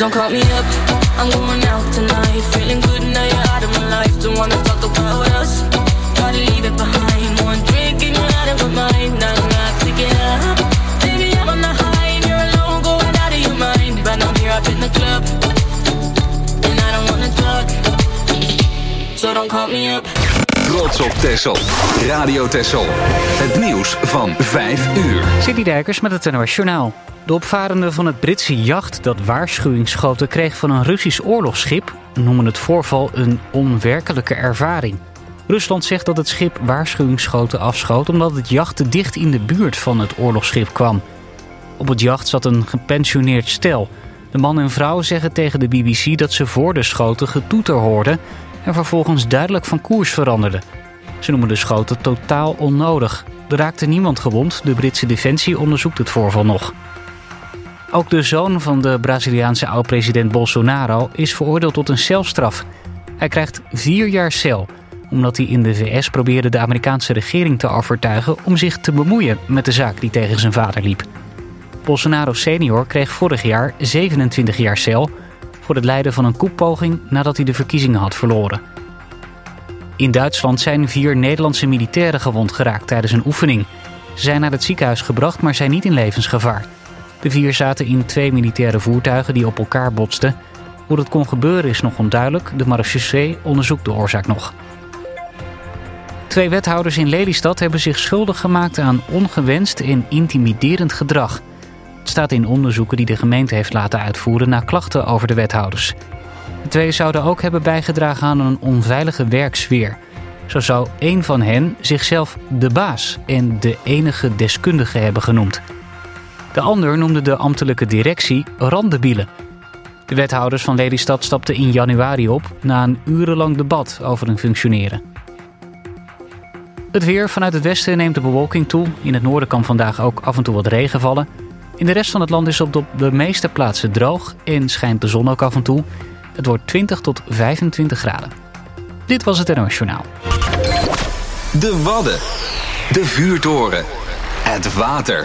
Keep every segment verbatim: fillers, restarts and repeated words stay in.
Don't call me up, I'm going out tonight. Feeling good now you're out of my life. Don't wanna talk about us, gotta leave it behind. One drink and you're out of my mind. Now I'm not to get up. Baby, I'm on the high and you're alone, going out of your mind. But I'm here up in the club, and I don't wanna talk, so don't call me up. Trots op Texel. Radio Texel. Het nieuws van vijf uur. Sidney Dijkers met het N O S Journaal. De opvarende van het Britse jacht dat waarschuwingsschoten kreeg van een Russisch oorlogsschip noemen het voorval een onwerkelijke ervaring. Rusland zegt dat het schip waarschuwingsschoten afschoot omdat het jacht te dicht in de buurt van het oorlogsschip kwam. Op het jacht zat een gepensioneerd stel. De man en vrouw zeggen tegen de B B C dat ze voor de schoten getoeter hoorden en vervolgens duidelijk van koers veranderden. Ze noemen de schoten totaal onnodig. Er raakte niemand gewond, de Britse defensie onderzoekt het voorval nog. Ook de zoon van de Braziliaanse oud-president Bolsonaro is veroordeeld tot een celstraf. Hij krijgt vier jaar cel, omdat hij in de V S probeerde de Amerikaanse regering te overtuigen om zich te bemoeien met de zaak die tegen zijn vader liep. Bolsonaro senior kreeg vorig jaar zevenentwintig jaar cel voor het leiden van een koepoging nadat hij de verkiezingen had verloren. In Duitsland zijn vier Nederlandse militairen gewond geraakt tijdens een oefening. Ze zijn naar het ziekenhuis gebracht, maar zijn niet in levensgevaar. De vier zaten in twee militaire voertuigen die op elkaar botsten. Hoe dat kon gebeuren is nog onduidelijk. De marechaussee onderzoekt de oorzaak nog. Twee wethouders in Lelystad hebben zich schuldig gemaakt aan ongewenst en intimiderend gedrag. Het staat in onderzoeken die de gemeente heeft laten uitvoeren na klachten over de wethouders. De twee zouden ook hebben bijgedragen aan een onveilige werksfeer. Zo zou één van hen zichzelf de baas en de enige deskundige hebben genoemd. De ander noemde de ambtelijke directie randebielen. De wethouders van Lelystad stapten in januari op na een urenlang debat over hun functioneren. Het weer. Vanuit het westen neemt de bewolking toe. In het noorden kan vandaag ook af en toe wat regen vallen. In de rest van het land is het op de meeste plaatsen droog en schijnt de zon ook af en toe. Het wordt twintig tot vijfentwintig graden. Dit was het N O S Journaal. De Wadden. De vuurtoren. Het water.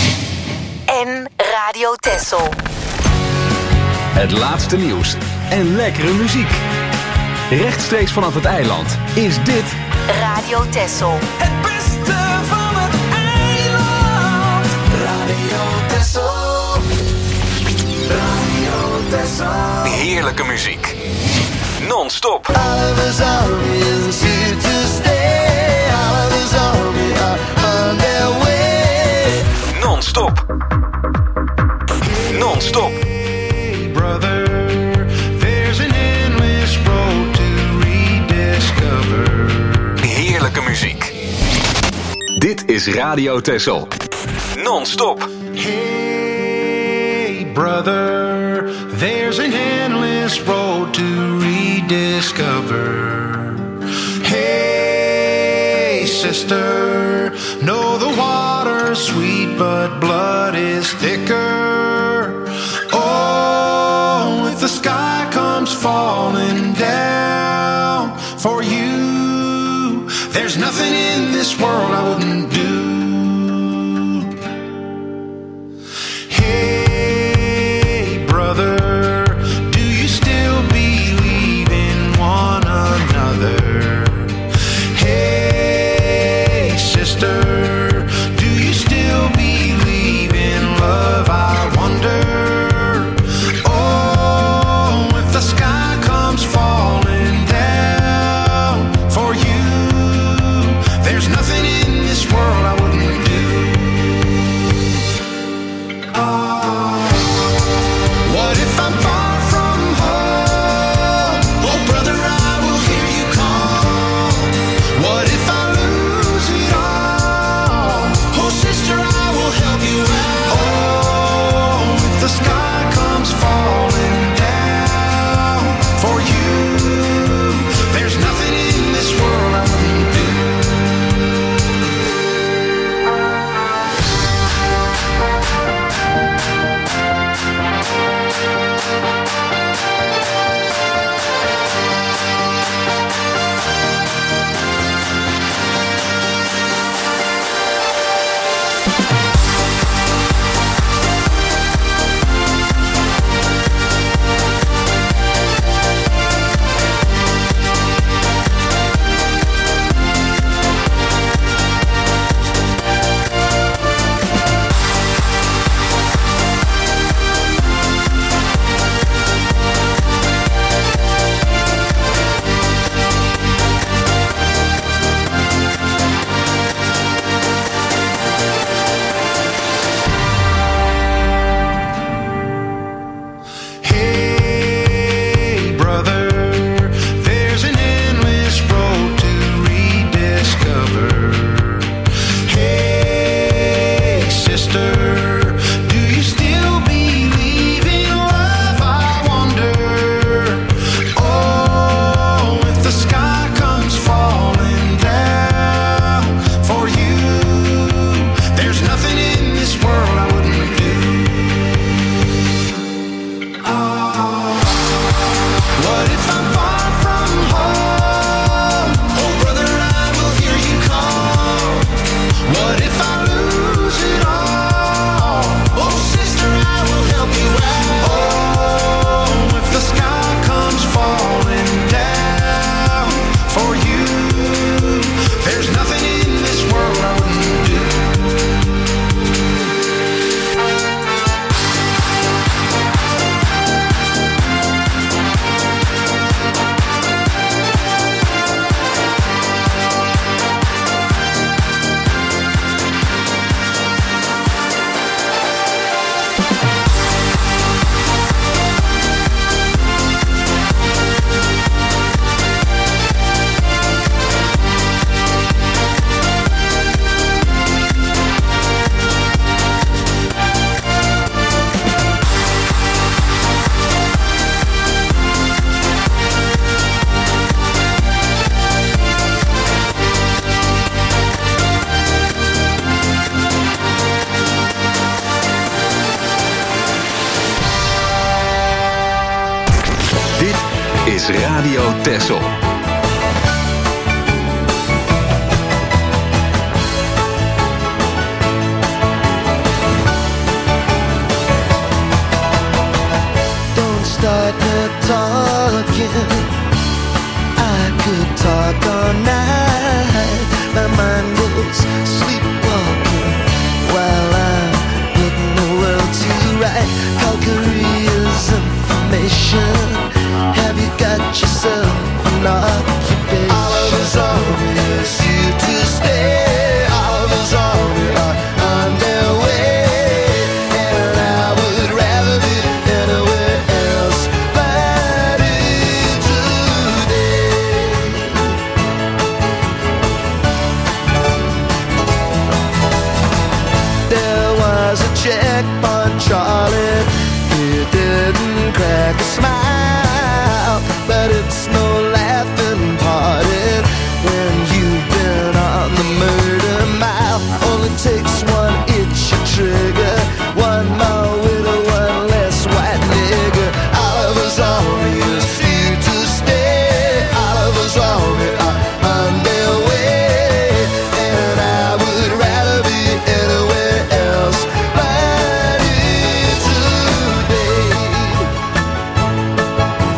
En Radio Texel. Het laatste nieuws en lekkere muziek. Rechtstreeks vanaf het eiland is dit Radio Texel. Het beste van het eiland. Radio Texel. Radio Texel. heerlijke muziek. Non-stop. All of his army is here to stay. All of his army are on their way. Non-stop. Non-stop. Hey brother, there's an endless road to rediscover. Heerlijke muziek. Dit is Radio Texel. Non-stop. Hey brother, there's an endless road to rediscover. Hey sister, know the water's sweet but blood is thicker. Oh, if the sky comes falling down for you, there's nothing in this world I wouldn't do. Hey brother, do you still believe in one another? Hey sister, do you still believe in love? I Radio Texel. Don't start the talking. I could talk all night. My mind goes sleepwalking while I'm putting the world to right. Calgary is information. Have you got yourself an occupation? Oliver's Army is here to stay. Oliver's Army are on their way, and I would rather be anywhere else but here today. There was a checkpoint, Charlie. He didn't crack a smile, but it's no laughing party when you've been on the murder mile. Only takes one itch a trigger, one more widow, one less white nigger. Oliver's Army is here to stay. Oliver's Army are on their way, and I would rather be anywhere else but here today.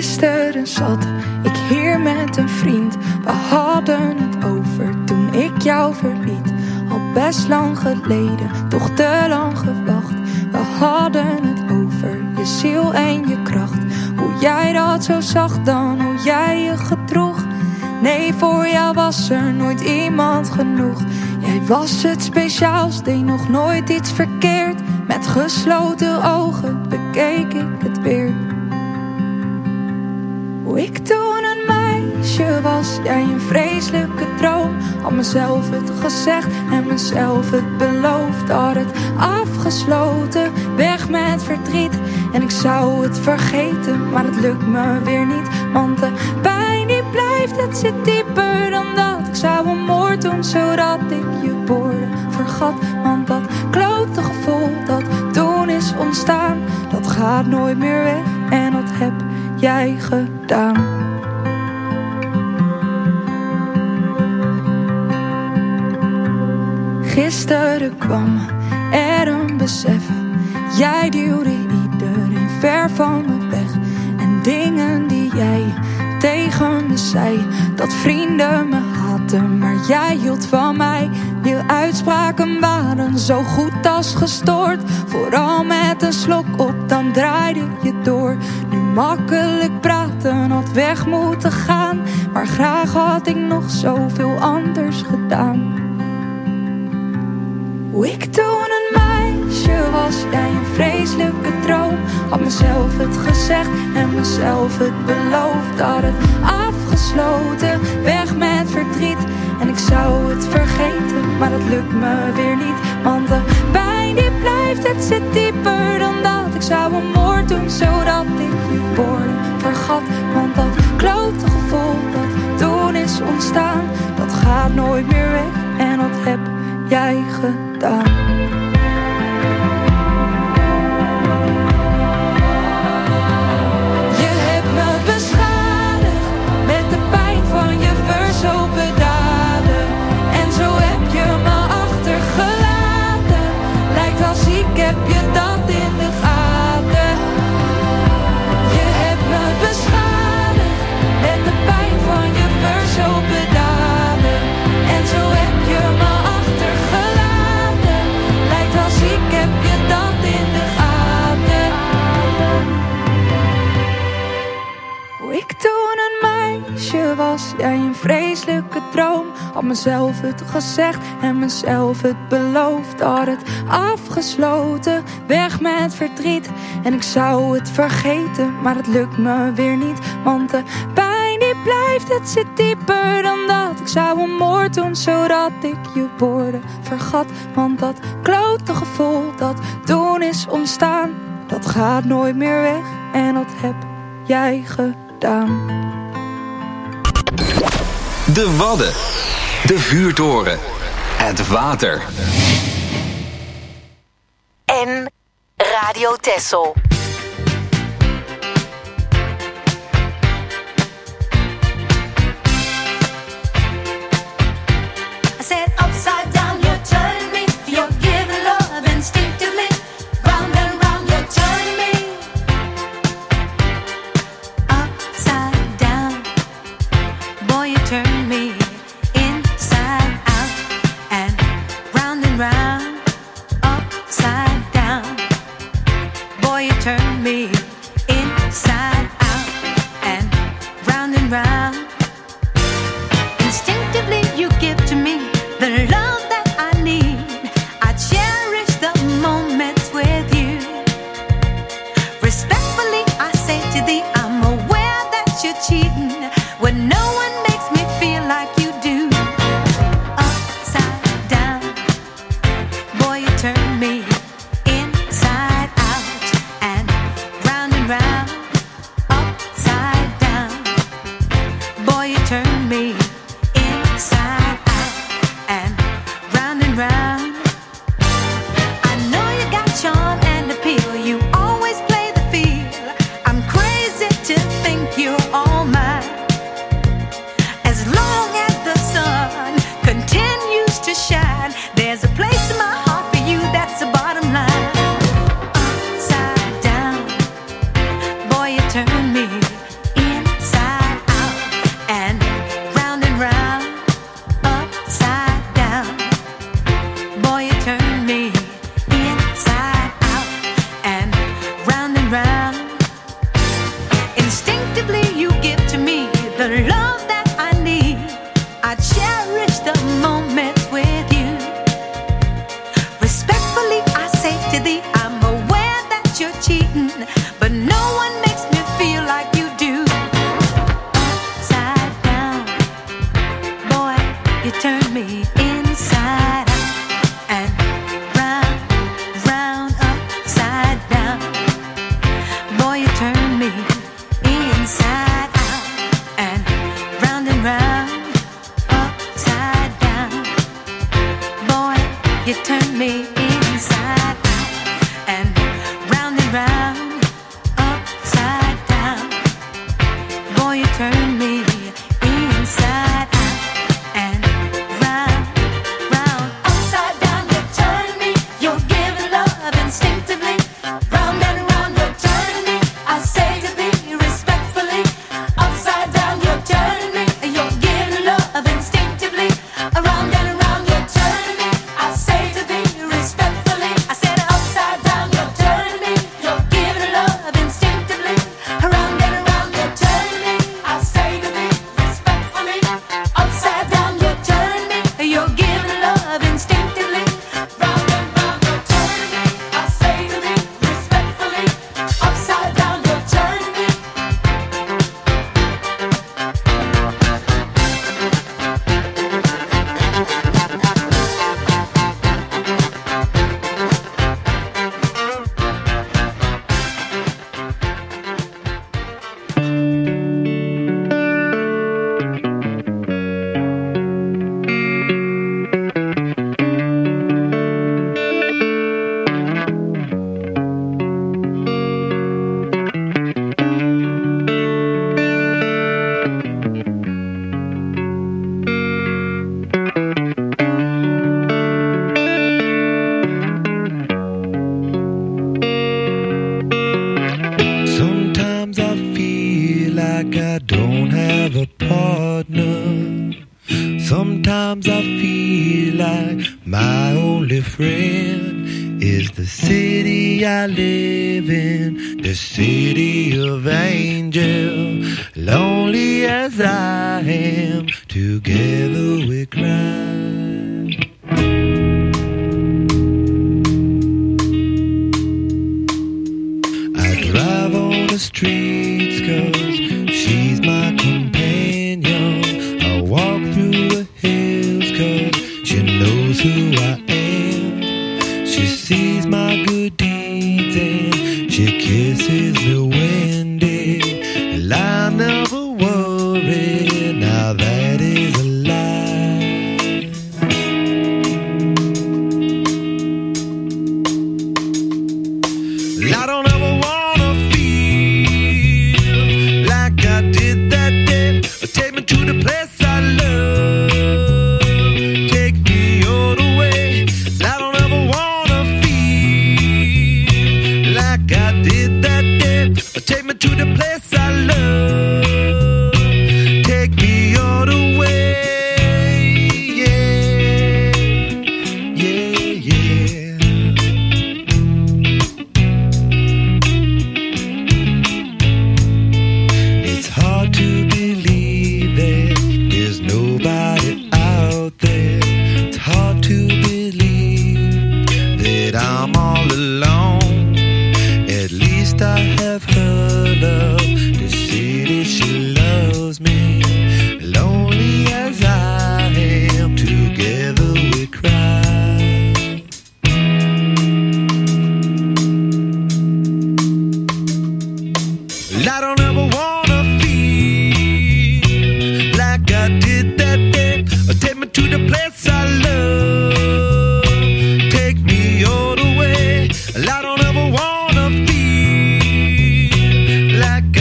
Gisteren zat ik hier met een vriend. We hadden het over toen ik jou verliet. Al best lang geleden, toch te lang gewacht. We hadden het over je ziel en je kracht. Hoe jij dat zo zag dan, hoe jij je gedroeg. Nee, voor jou was er nooit iemand genoeg. Jij was het speciaals, deed nog nooit iets verkeerd. Met gesloten ogen bekeek ik het weer. Hoe ik toen een meisje was, jij een vreselijke droom. Had mezelf het gezegd en mezelf het beloofd. Had het afgesloten, weg met verdriet. En ik zou het vergeten, maar het lukt me weer niet. Want de pijn die blijft, het zit dieper dan dat. Ik zou een moord doen, zodat ik je woorden vergat. Want dat klote gevoel dat toen is ontstaan, dat gaat nooit meer weg. En dat heb jij gedaan. Gisteren kwam er een besef. Jij duwde iedereen ver van me weg. En dingen die jij tegen me zei, dat vrienden me haatten, maar jij hield van mij. Je uitspraken waren zo goed als gestoord. Vooral met een slok op, dan draaide je door. Nu makkelijk praten, had weg moeten gaan. Maar graag had ik nog zoveel anders gedaan. Hoe ik toen een meisje was, jij een vreselijke droom. Had mezelf het gezegd en mezelf het beloofd. Had het afgesloten, weg met verdriet. En ik zou het vergeten, maar het lukt me weer niet. Want de pijn die blijft, het zit dieper dan dat. Ik zou een moord doen, zodat ik je woorden vergat. Want dat klote gevoel dat toen is ontstaan, dat gaat nooit meer weg. En dat heb jij gedaan. Je hebt me beschadigd met de pijn van je verzopen daden. En zo heb je me achtergelaten. Lijkt als ik heb je dat in de gaten. Je hebt me beschadigd met de pijn van je verzopen daden. En zo heb je me achtergelaten. Lijkt als ik heb je dat in de gaten. Hoe ik toen een meisje was, jij een vreselijke droom. Had mezelf het gezegd en mezelf het beloofd. Had het afgesloten, weg met verdriet. En ik zou het vergeten, maar het lukt me weer niet. Want de pijn die blijft, het zit dieper dan dat. Ik zou een moord doen, zodat ik je woorden vergat. Want dat klote gevoel dat toen is ontstaan, dat gaat nooit meer weg. En dat heb jij gedaan. De Wadden, de vuurtoren, het water. En Radio Texel. I said upside down, you're turning me. You're giving love instinctively. Round and round, you're turning me. Upside down, boy, you turn me inside out. And round and round, upside down, boy, you and round and round, upside down. Boy, you turn me inside out and round, round, upside down. You turn me, you're giving love instinctively. Round and round, you turn me, I say to thee respectfully. Upside down, you turn me, you're giving love instinctively. Around and around, you turn me, I say to thee respectfully. I said upside down, you turn me, you're giving love instinctively. Around and around, you turn me, I say to thee respectfully. Upside down, you turn me, you're giving love instinctively. Round and round, you turn me, I say to thee respectfully. Upside down, you turn me. Sometimes I feel like I don't have a partner. Sometimes I feel like my only friend is the city I live in, the city of angels. Lonely as I am, together we cry. I drive on the streets 'cause she's my companion. I walk through the hills 'cause she knows who I am. She sees my good deeds and she kisses the windy. And I never worry, now that is a lie. I don't ever wanna feel like I did that day. Take me to the place I love. Take me all the way. I don't ever wanna feel like I did that day. Take me to the place I love. Take me all the way. Yeah, yeah, yeah. It's hard to believe that there's nobody out there. It's hard to believe that I'm all alone. At least I have her love, the city she loves me. Lonely as I am, together we cry. I don't ever wanna feel like I did that day. Take me to the place I love. Take me all the way. I don't ever wanna feel like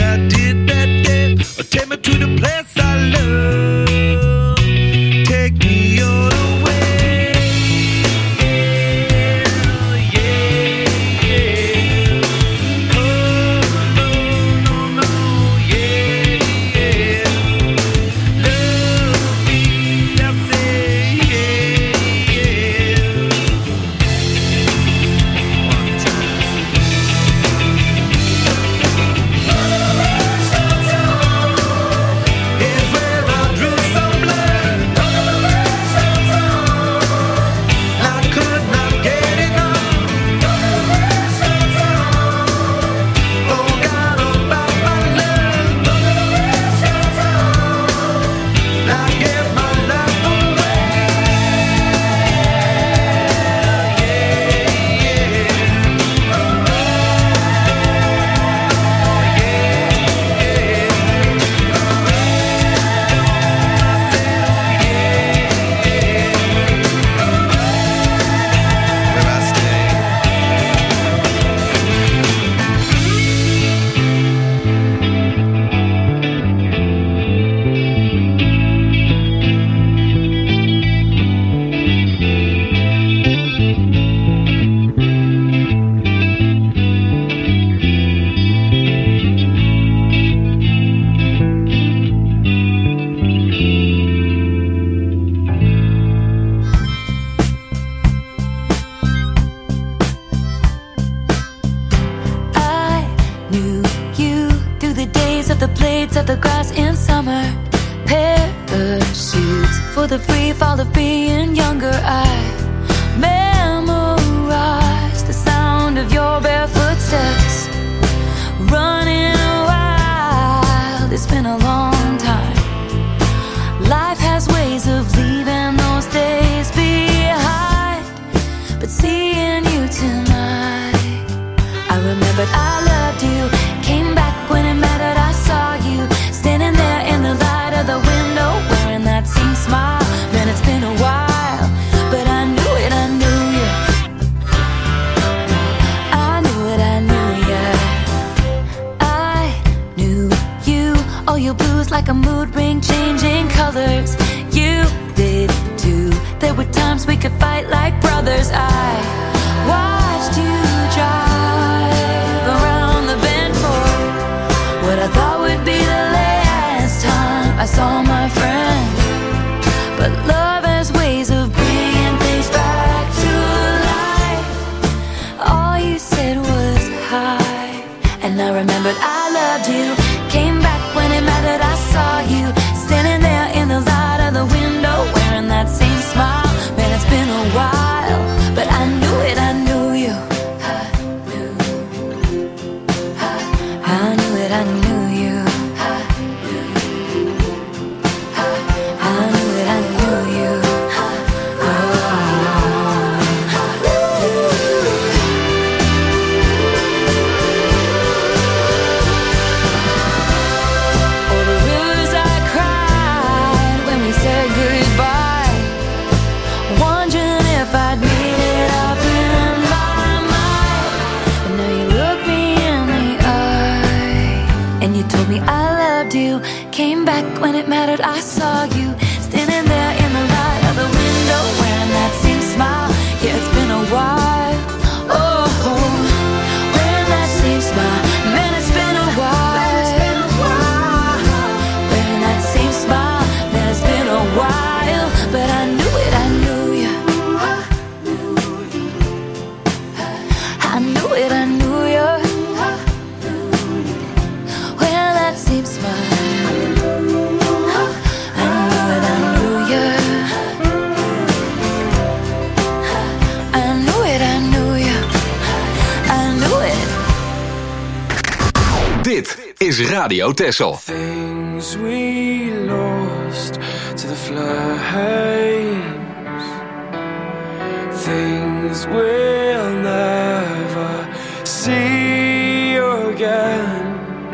blades of the grass in summer, parachutes for the free fall of being younger. I memorize the sound of your barefoot steps, running wild. It's been a long time. Life has ways of leaving those days behind, but seeing you tonight, I remembered I loved you. Came back when it mattered. I saw you standing there in the light of the window, wearing that same smile. Man, it's been a while, but I knew it, I knew you. I knew it, I knew you. I knew you. Oh, your blues like a mood ring, changing colors. You did too. There were times we could fight like brothers. I watched you drive around the bend for what I thought would be the last time I saw my friend. But love has ways of bringing things back to life. All you said was hi, and I remembered I loved you. Came back when it mattered. I saw you standing there in the light of the window, wearing that same smile. Man, it's been a while, but I knew it, I knew you. I knew, I knew it, I knew you. I knew, I knew it, I knew you. Oh, the rivers I cried when we said goodbye, wondering if I'd made it up in my mind. But now you look me in the eye, and you told me I loved you. Came back when it mattered. I saw you standing there in the light of the window, wearing that same smile. Yeah, it's been a while. Oh, wearing that same smile. Man, it's been a while. Wearing that same smile. Man, it's been a while, but I knew it, I knew you. I knew it, I knew you. Well, that same smile. I knew it, I knew you. I knew it, I knew you. I knew it. Dit is Radio Texel. Things we lost to the flames, things we'll never see again.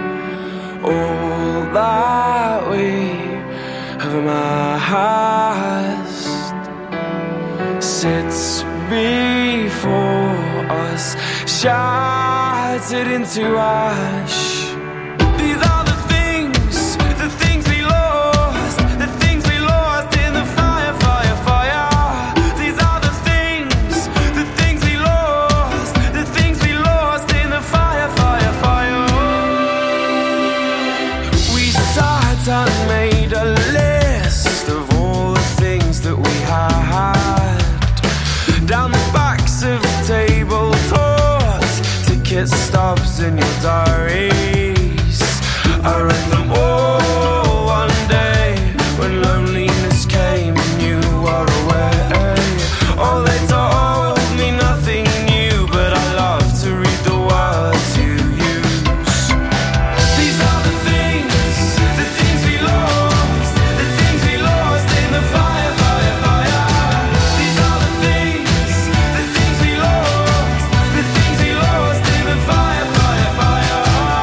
All that we have amassed sits before us, shattered into ash. These are the things, the things we lost, the things we lost in the fire, fire, fire. These are the things, the things we lost, the things we lost in the fire, fire, fire. We sat and made a list of all the things that we had, down the backs of tabletops, ticket stubs in your diaries. I read them all one day when loneliness came and you were away. Oh, they told me nothing new, but I love to read the words you use. These are the things, the things we lost, the things we lost in the fire, fire, fire. These are the things, the things we lost, the things we lost in the fire, fire, fire.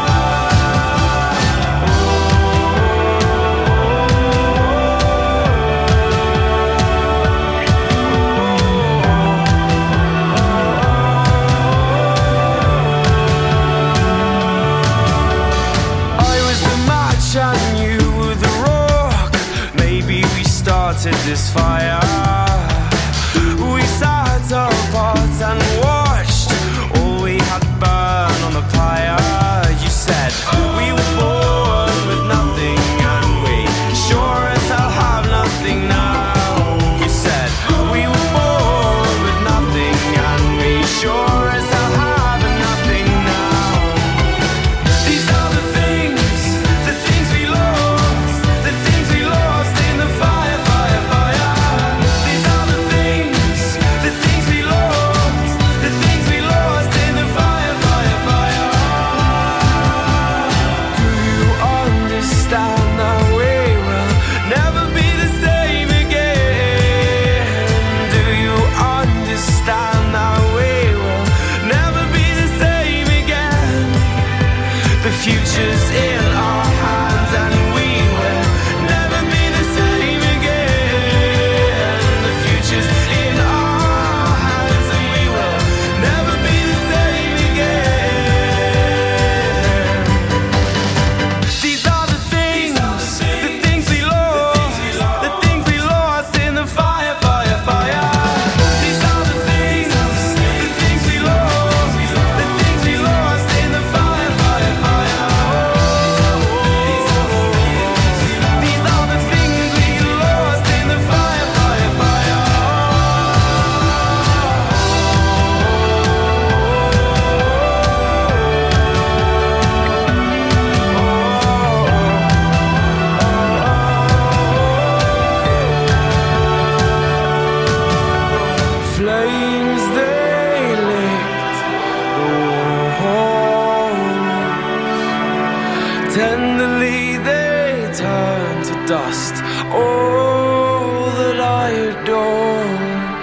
I was the match and you were the rock. Maybe we started this fire. We sat apart and watched all we had burn on the pyre. You said we were born with nothing and we sure as hell have nothing now. You said we were born with nothing and we sure as hell have nothing now. These are the things, the things we future's in our hands and we will never be the same again. The future's in our hands and we will never be the same again. These are the things, the things we lost, the things we lost in the fire, fire, fire. These are the things, the things we lost, the things we lost in the fire, fire, fire. These are the things we lost in the fire, fire, fire. Flames they lit the walls. Tenderly they turn to dust all that I adored.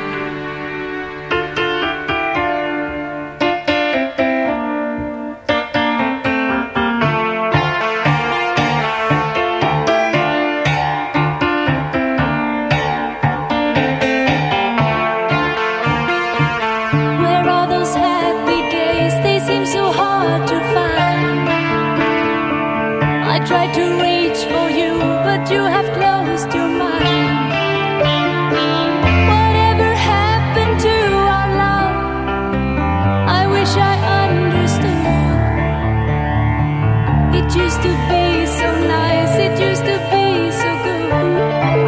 Where are those happy days? They seem so hard to find. I tried to reach for you, but you have closed your mind. Whatever happened to our love? I wish I understood. It used to be so nice, it used to be so good.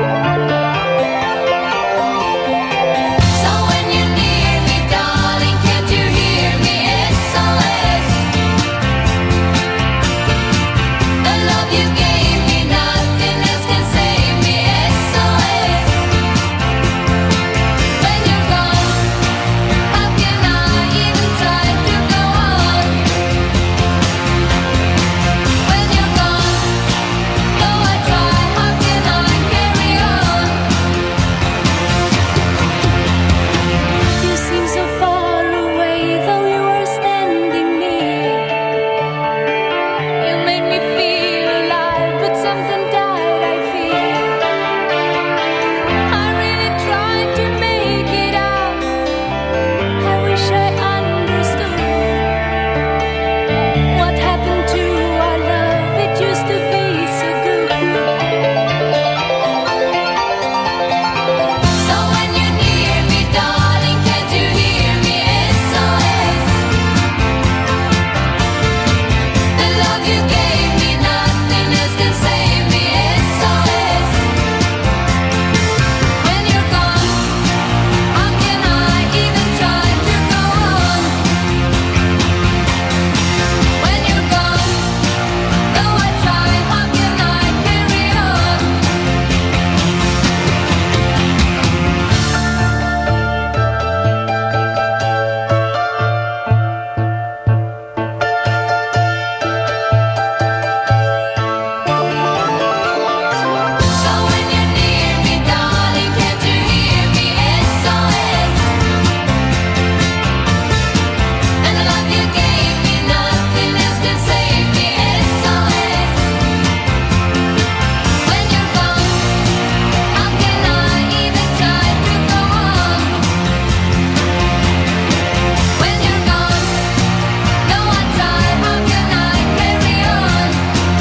So when you're near me, darling, can't you hear me? S O S. The love you gave me, nothing else can save me. S O S. When you're gone, how can I even try to go on? When you're gone, though I try, how can I carry on? You seem so far away, though you were standing near. You made me feel alive, but something died, I fear. I really tried to make it out. I wish I understood. What happened to our love? It used to be so good. So when you're near me, darling, can't you hear me? S O S. The love you gave me, nothing else can save me. S O S. When you're gone, how can I even try to go on? When you're gone, though I try, how can I carry on? So when you're near me, darling, can't you hear me? S O S. And the love you gave me, nothing else can save me. S O S. When you're gone, how can I even try to go on? When you're gone, though I try, how can I carry on?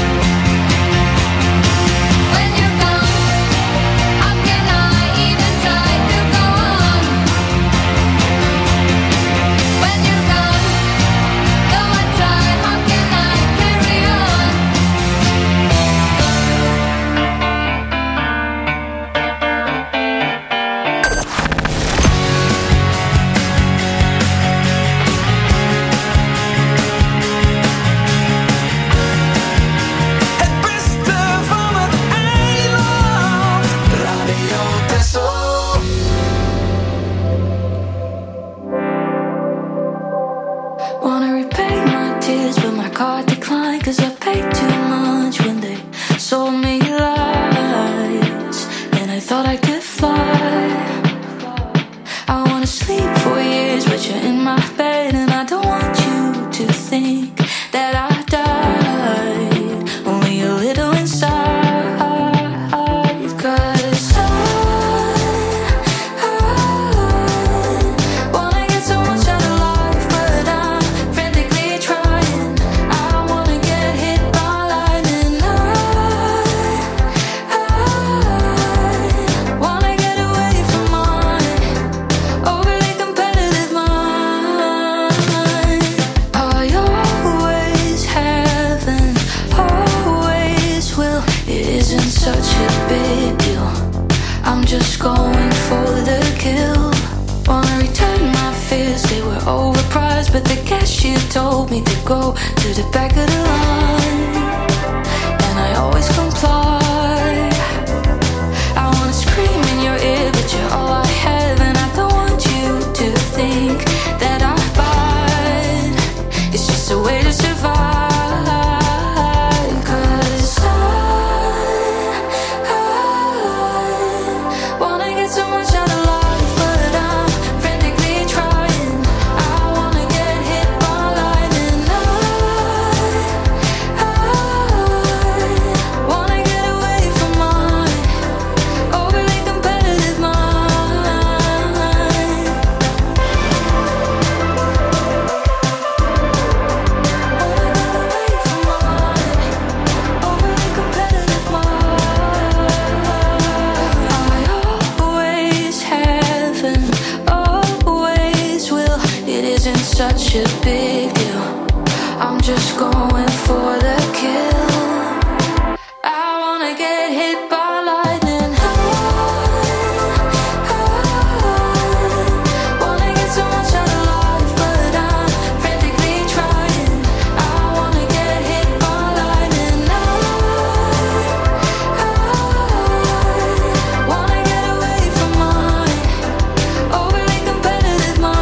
When you're gone, how can I even try to go on? When you're gone, though I try, how can I carry on? Het beste van het eiland. Radio Texel. Wanna repay my tears, but my card declined, cause I paid too much when they sold me lies. And I thought I could fly. I wanna sleep for years, but you're in my bed, and I don't want you to think that I died. but the cashier told me to go to the back of the line, and I always comply. I wanna scream in your ear, but you're all I have, and I don't want you to think that I'm bad. It's just a way to survive. Such a big deal. I'm just going for the kill. I wanna get hit by lightning. I, I wanna get so much out of life, but I'm frantically trying. I wanna get hit by lightning. I, I wanna get away from my overly competitive mind.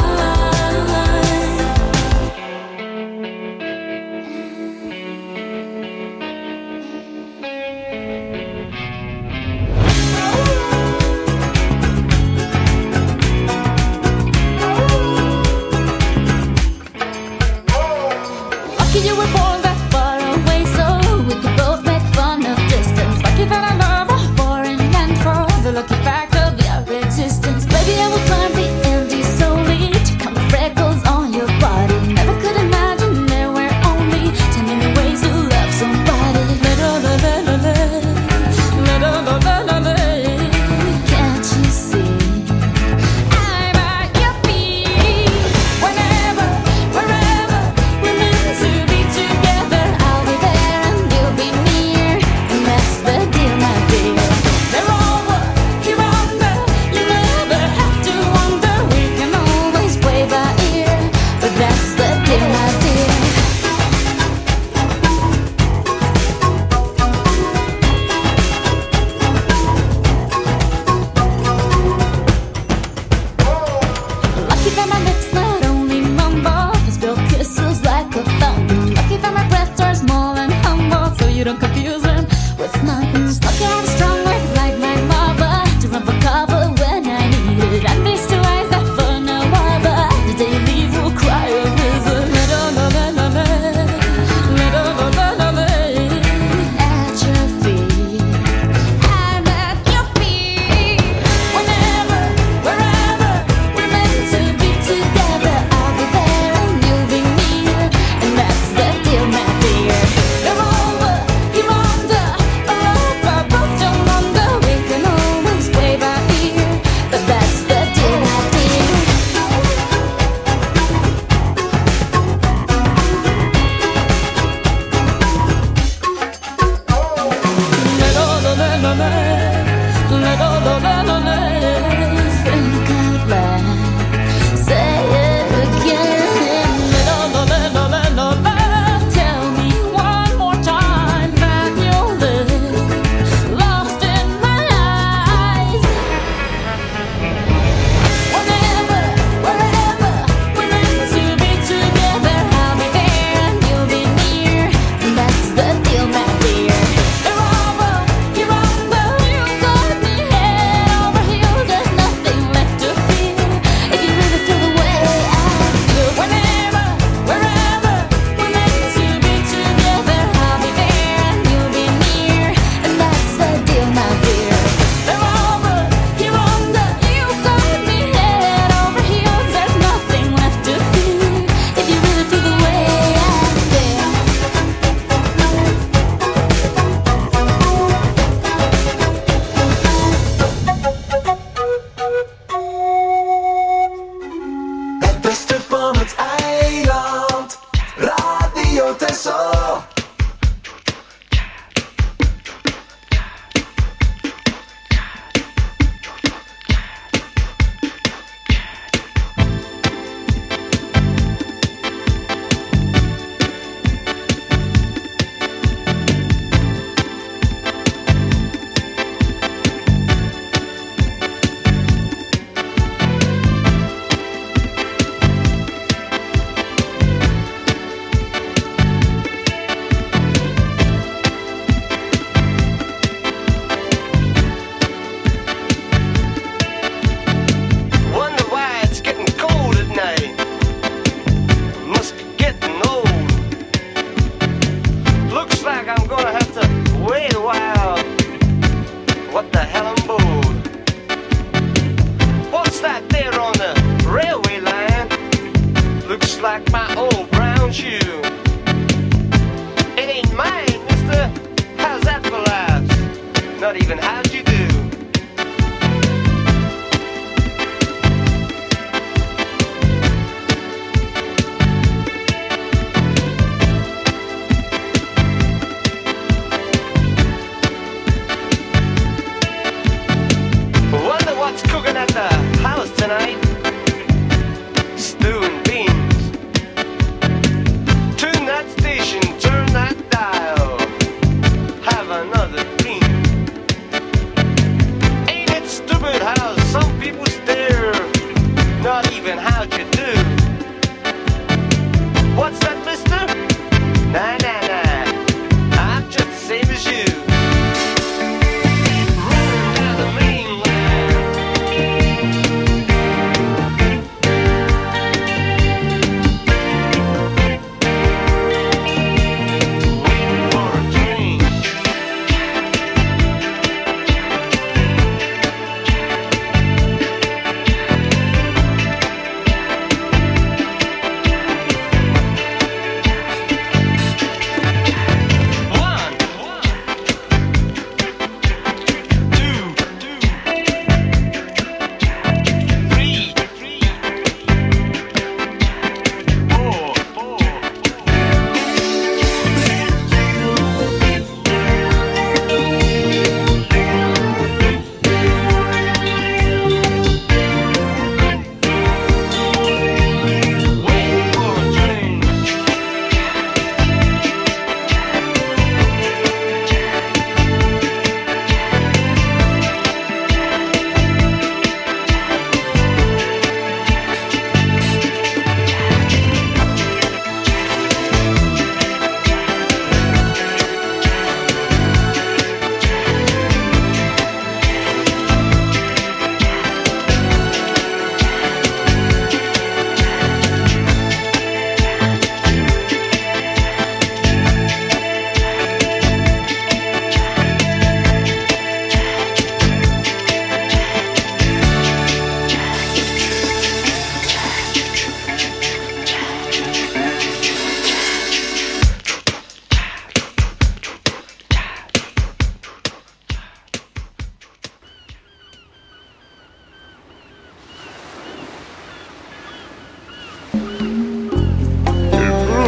Lucky you were born that far away, so we could both make fun of distance. Lucky that I love all foreign and for the lucky fact of your existence. Baby, I will climb the Andes solely to count the freckles on your body. Never could imagine there were only ten million ways to love somebody. Can't you see? I'm at your feet. Whenever, wherever we're meant to be together, I'll be there and you'll be near, and that's the deal, my dear. They're over, here under, you never have to wonder. We can always play by ear, but that's the deal, my dear. Lucky that my lips not only mumble, they spill kisses like a fountain. Lucky that my breasts are small and humble, so you don't confuse them with nothing. Lucky I have strong words like my mother to run for cover when I need it. And these two eyes that for no other, the day you leave will cry a river.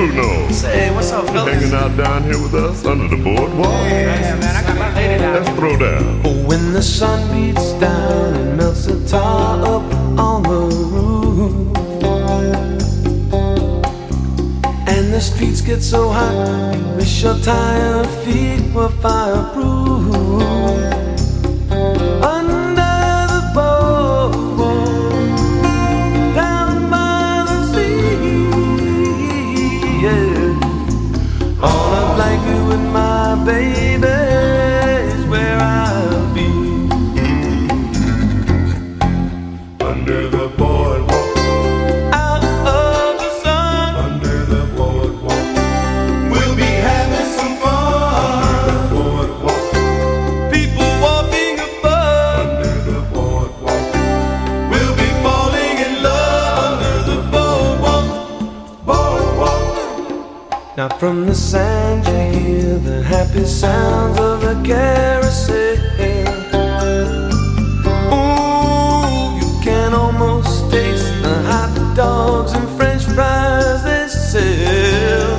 Bruno. Say, what's up, You fellas? hanging out down here with us under the boardwalk? Yeah, man, I got my lady down. Let's throw down. Oh, when the sun beats down and melts the tar up on the roof, and the streets get so hot, you wish your tired feet were fireproof. Under the boardwalk, down by the sea, yeah. On a blanket with my baby is where I'll be. Under the boardwalk, Out of the sun, under the boardwalk, we'll be having some fun. Under the boardwalk, people walking above. under the boardwalk, we'll be falling in love. Under the boardwalk, boardwalk. Now from the sand you hear the happy sounds of the carousel. Ooh, you can almost taste the hot dogs and french fries they sell.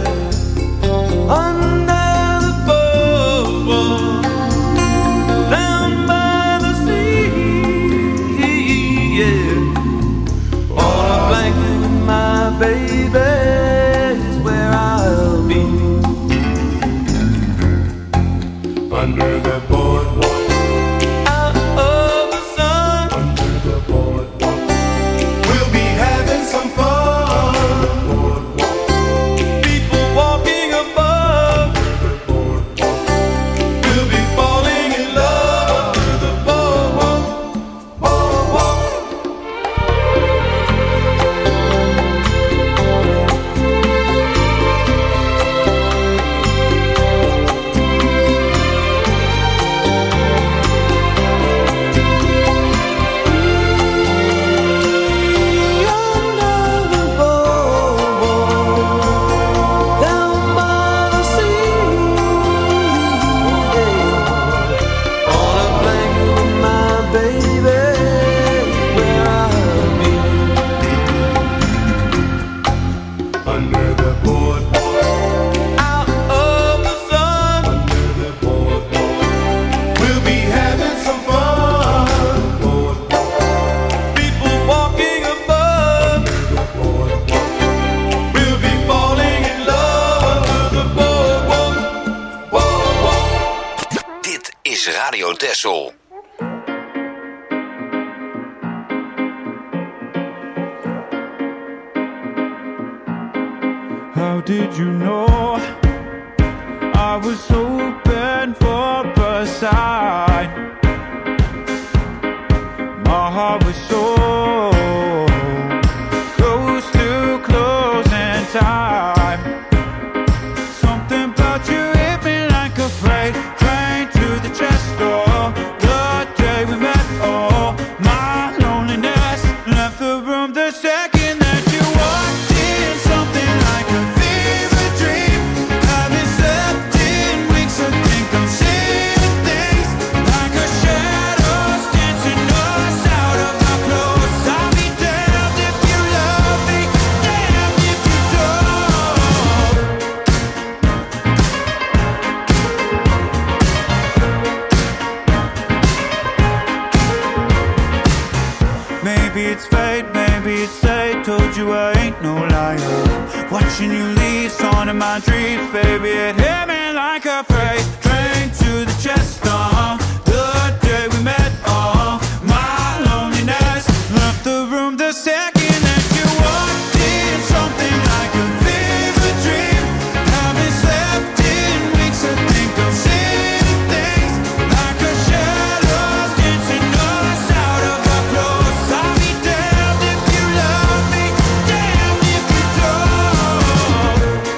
Under the boardwalk, down by the sea, yeah. On a blanket with my baby is where I'll be. Under the boardwalk, Out of the sun, under the boardwalk, we'll be having some fun. Under the boardwalk, people walking above. under the boardwalk, we'll be falling in love. Under the boardwalk, boardwalk. Under the boardwalk, down by the sea, yeah. On a blanket with my baby is where I'll be. Under the boardwalk, Out of the sun, under the boardwalk, we'll be having some fun. Under the boardwalk, people walking above. the boardwalk, we'll be falling in love. Under the boardwalk, boardwalk. Dit is Radio Texel. How did you know I was open for a sign? My heart was so close to closing time. Something about you hit me like a freight train to the chest door. The day we met, oh, my loneliness left the room the second that you walked in. Something like a fever dream. Haven't slept in weeks. I think I'm seeing things like a shadows dancing us out of our clothes. I'll be damned if you love me, damned if you don't. Maybe it's fate, maybe it's fate. Told you I ain't no liar. Watching you leave, song in my dreams, baby. It hit me like a freight train to the chest. Uh, the day we met, uh, my loneliness left the room the second that you walked in. Something like a fever dream. Haven't slept in weeks. I think I'm seeing things like a shadows dancing us out of our clothes. I'll be damned if you love me, damned if you don't.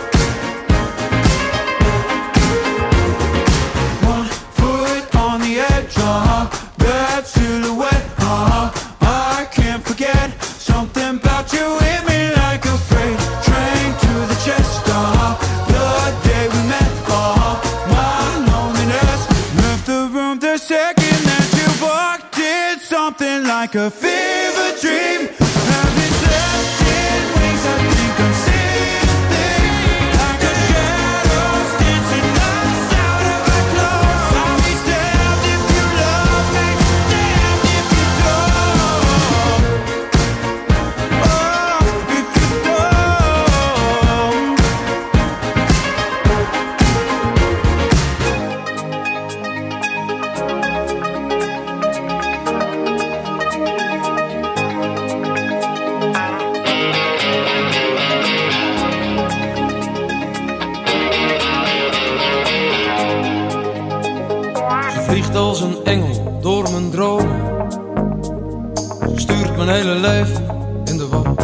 One foot on the edge, uh-huh. Bad silhouette, uh-huh. I can't forget something about you hit me like a freight train to the chest, uh-huh. The day we met, uh-huh. My loneliness left the room the second that you walked in. Something like a fever dream. Haven't slept in weeks. I think I'm seeing things vliegt als een engel door mijn dromen. Ze stuurt mijn hele leven in de war.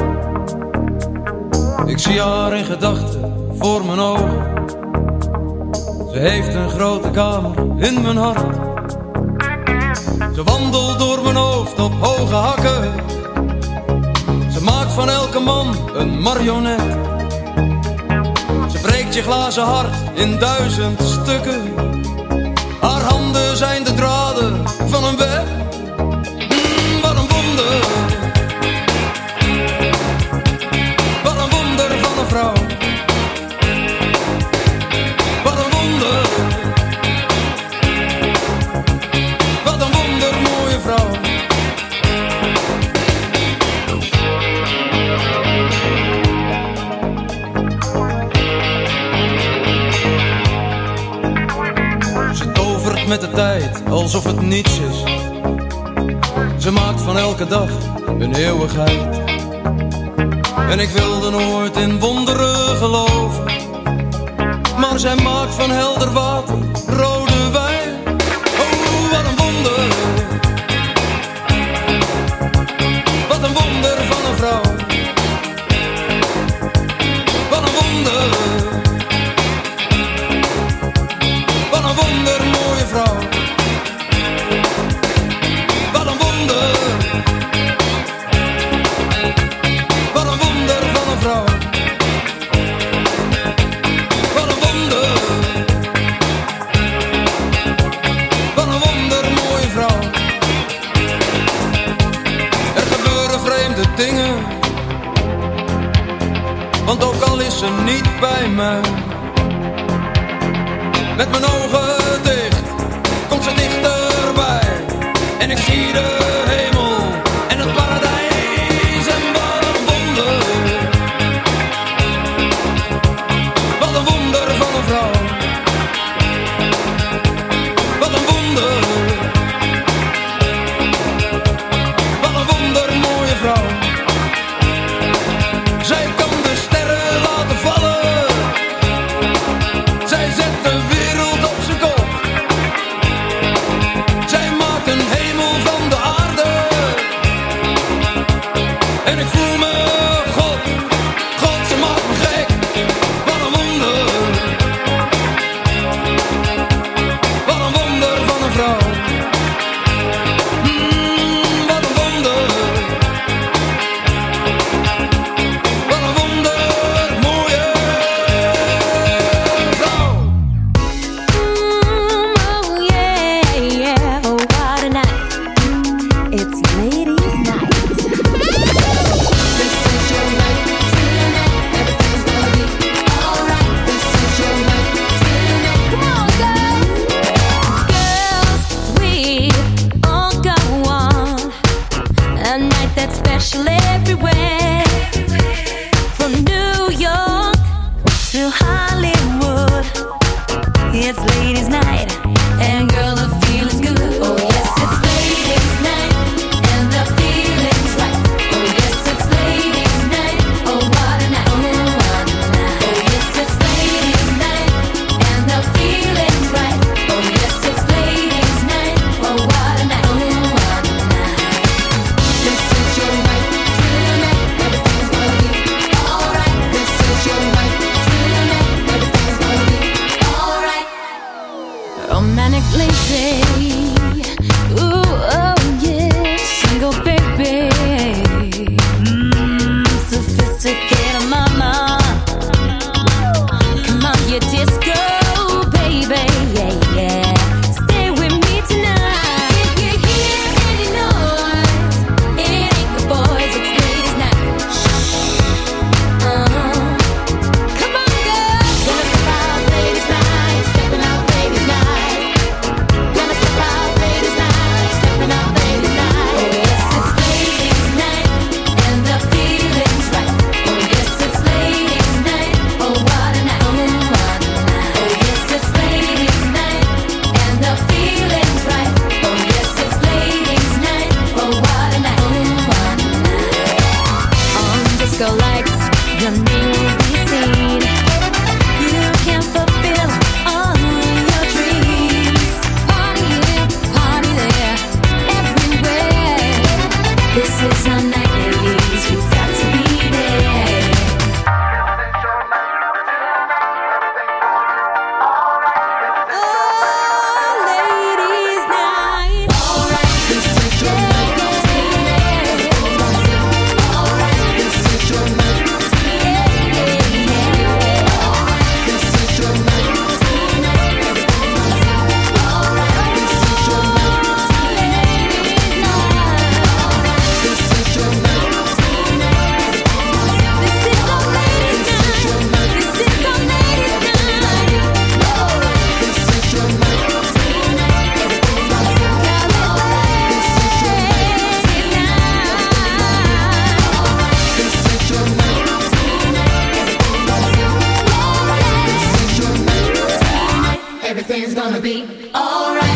Ik zie haar in gedachten voor mijn ogen. Ze heeft een grote kamer in mijn hart. Ze wandelt door mijn hoofd op hoge hakken. Ze maakt van elke man een marionet. Ze breekt je glazen hart in duizend stukken. Haar handen zijn de draden van een web. Mm, wat een wonder. Wat een wonder van een vrouw. Wat een wonder. Wat een wonder mooie vrouw. Met de tijd, alsof het niets is. Ze maakt van elke dag een eeuwigheid. En ik wilde nooit in wonderen geloven, maar zij maakt van helder water rode wijn. Oh, wat een wonder. Wat een wonder van een vrouw. Wat een wonder. Wat een wonder mooie vrouw. Wat een wonder. Wat een wonder van een vrouw. Wat een wonder. Wat een wonder mooie vrouw. Er gebeuren vreemde dingen, want ook al is ze niet bij mij. Met mijn ogen dicht komt ze dichterbij. En ik zie de hemel en het paradijs. En wat een wonder. Wat een wonder van een vrouw. Wat een wonder. Wat een wonder mooie vrouw. Zij kan de sterren laten vallen. Zij zet de wereld op zijn kop. Zij maakt een hemel van de aarde. everything's gonna be alright.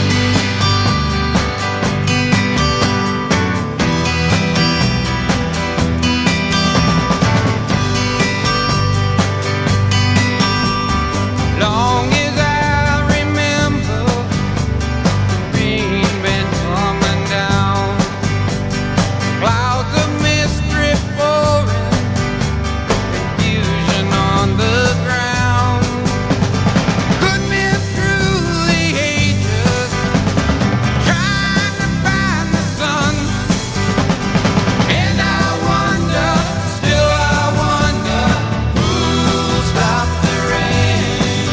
Long as I remember, the rain been coming down, clouds of mist drip pouring, confusion on the ground. Could me through the ages, trying to find the sun, and I wonder, still I wonder, who'll stop the rain?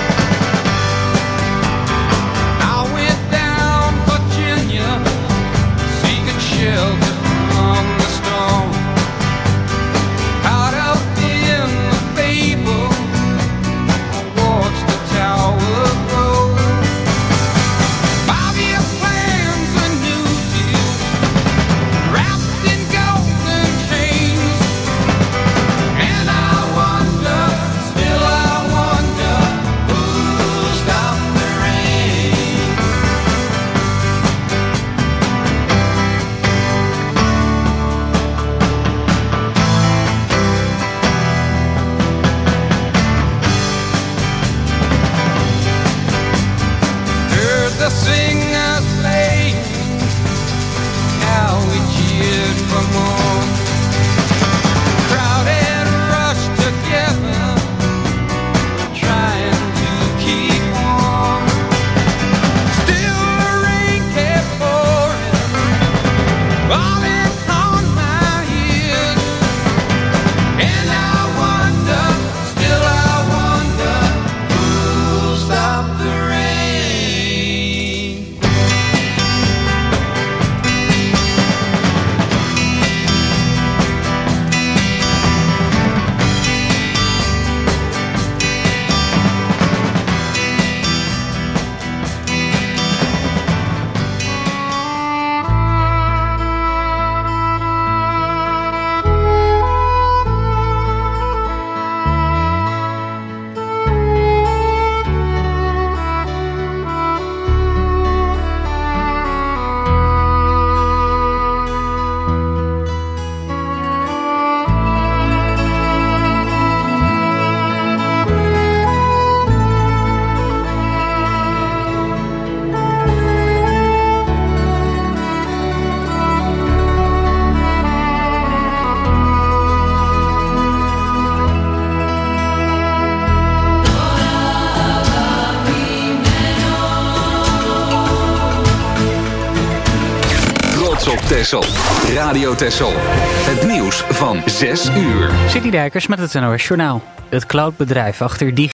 I went down Virginia, seeking shelter from the storm. Caught up in the fable, I watched the tower grow. Five-year plans, a new deal, wrapped in golden chains. And I wonder, still I wonder, who'll stop the rain? Heard the singers playing, how we cheered for more. Crowd had rushed together, trying to keep warm. Still the rain kept pouring, falling on my ears. And I wonder, still I wonder, who'll stop the rain? Trots op Texel. Radio Texel. Het nieuws van zes uur. Citydijkers met het N O S Journaal. Het cloudbedrijf achter